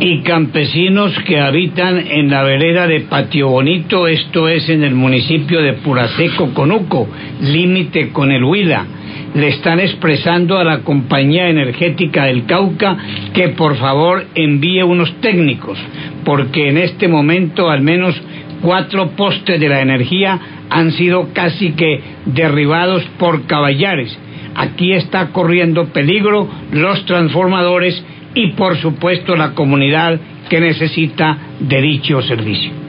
y campesinos que habitan en la vereda de Patio Bonito, esto es en el municipio de Puraceco, Conuco, límite con el Huila. Le están expresando a la Compañía Energética del Cauca que por favor envíe unos técnicos, porque en este momento al menos 4 postes de la energía han sido casi que derribados por caballares. Aquí está corriendo peligro los transformadores y por supuesto la comunidad que necesita de dicho servicio.